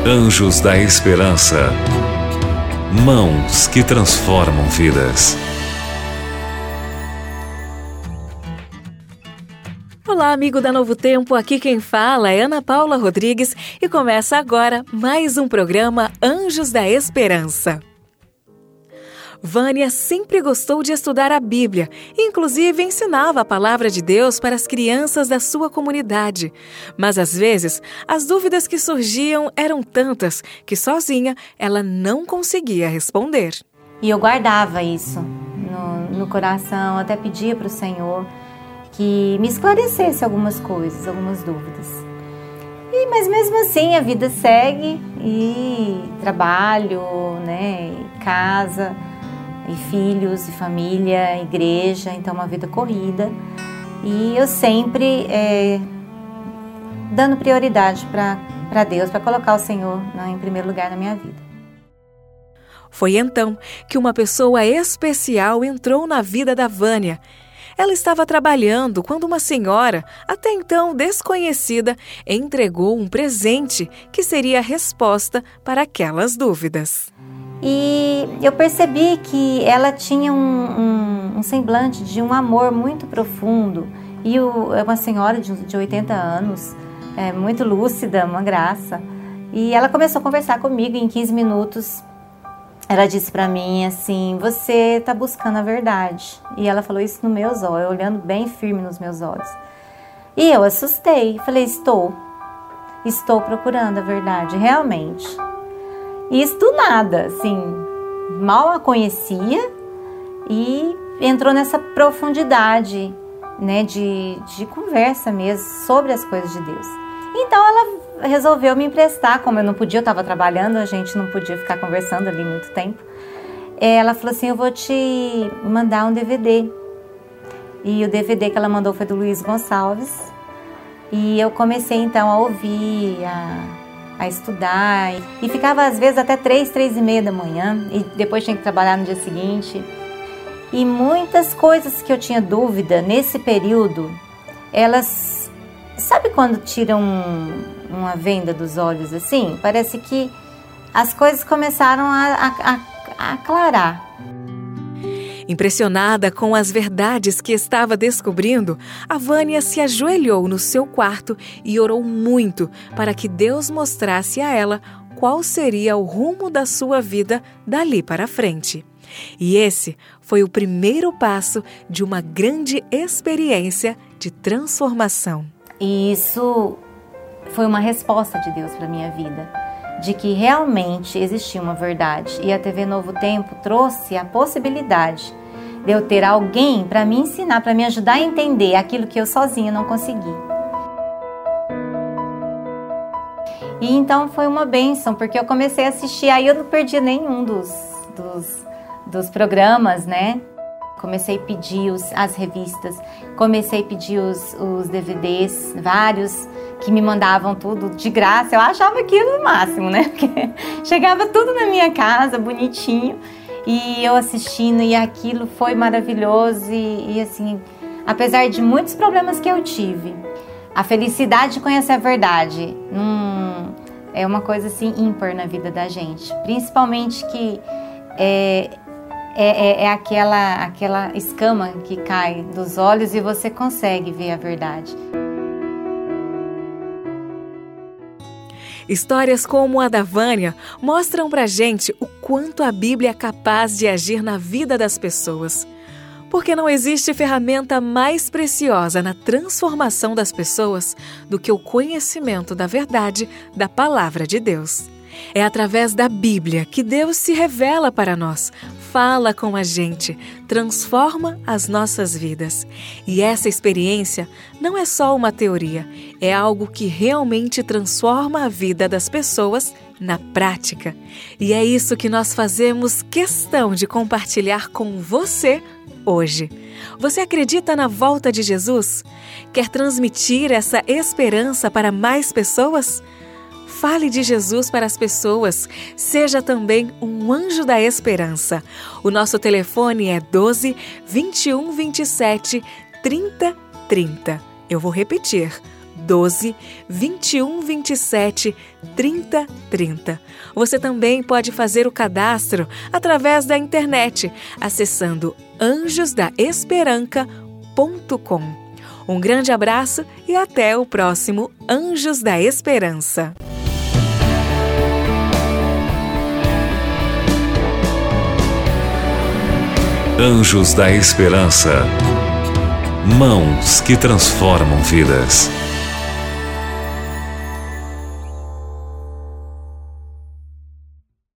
Anjos da Esperança. Mãos que transformam vidas. Olá, amigo da Novo Tempo, aqui quem fala é Ana Paula Rodrigues e começa agora mais um programa Anjos da Esperança. Vânia sempre gostou de estudar a Bíblia e, inclusive, ensinava a palavra de Deus para as crianças da sua comunidade. Mas, às vezes, as dúvidas que surgiam eram tantas que, sozinha, ela não conseguia responder. E eu guardava isso no coração, até pedia para o Senhor que me esclarecesse algumas coisas, algumas dúvidas. Mas mesmo assim, a vida segue e trabalho, e casa, e filhos, e família, igreja, então uma vida corrida. E eu sempre dando prioridade para Deus, para colocar o Senhor em primeiro lugar na minha vida. Foi então que uma pessoa especial entrou na vida da Vânia. Ela estava trabalhando quando uma senhora, até então desconhecida, entregou um presente que seria a resposta para aquelas dúvidas. E eu percebi que ela tinha um semblante de um amor muito profundo. E é uma senhora de 80 anos, muito lúcida, uma graça. E ela começou a conversar comigo em 15 minutos. Ela disse para mim assim: você está buscando a verdade. E ela falou isso nos meus olhos, olhando bem firme nos meus olhos. E eu assustei, falei: estou procurando a verdade, realmente. E isso do nada, assim, mal a conhecia e entrou nessa profundidade, de conversa mesmo sobre as coisas de Deus. Então ela resolveu me emprestar, como eu não podia, eu estava trabalhando, a gente não podia ficar conversando ali muito tempo. Ela falou assim: eu vou te mandar um DVD. E o DVD que ela mandou foi do Luiz Gonçalves. E eu comecei então a ouvir, a estudar. E ficava às vezes até 3:30 da manhã. E depois tinha que trabalhar no dia seguinte. E muitas coisas que eu tinha dúvida nesse período, elas... Sabe quando tiram uma venda dos olhos assim? Parece que as coisas começaram a aclarar. Impressionada com as verdades que estava descobrindo, a Vânia se ajoelhou no seu quarto e orou muito para que Deus mostrasse a ela qual seria o rumo da sua vida dali para frente. E esse foi o primeiro passo de uma grande experiência de transformação. E isso foi uma resposta de Deus para a minha vida, de que realmente existia uma verdade. E a TV Novo Tempo trouxe a possibilidade de eu ter alguém para me ensinar, para me ajudar a entender aquilo que eu sozinha não consegui. E então foi uma bênção, porque eu comecei a assistir, aí eu não perdi nenhum dos programas, Comecei a pedir as revistas, comecei a pedir os DVDs, vários, que me mandavam tudo de graça. Eu achava aquilo o máximo, Porque chegava tudo na minha casa, bonitinho, e eu assistindo, e aquilo foi maravilhoso. E assim, apesar de muitos problemas que eu tive, a felicidade de conhecer a verdade é uma coisa assim ímpar na vida da gente. Principalmente que é aquela escama que cai dos olhos e você consegue ver a verdade. Histórias como a da Vânia mostram pra gente o quanto a Bíblia é capaz de agir na vida das pessoas. Porque não existe ferramenta mais preciosa na transformação das pessoas do que o conhecimento da verdade da Palavra de Deus. É através da Bíblia que Deus se revela para nós, fala com a gente, transforma as nossas vidas. E essa experiência não é só uma teoria, é algo que realmente transforma a vida das pessoas na prática. E é isso que nós fazemos questão de compartilhar com você hoje. Você acredita na volta de Jesus? Quer transmitir essa esperança para mais pessoas? Fale de Jesus para as pessoas. Seja também um anjo da esperança. O nosso telefone é 12 21 27 30 30. Eu vou repetir. 12 21 27 30 30. Você também pode fazer o cadastro através da internet, acessando anjosdaesperanca.com. Um grande abraço e até o próximo Anjos da Esperança. Anjos da Esperança. Mãos que transformam vidas.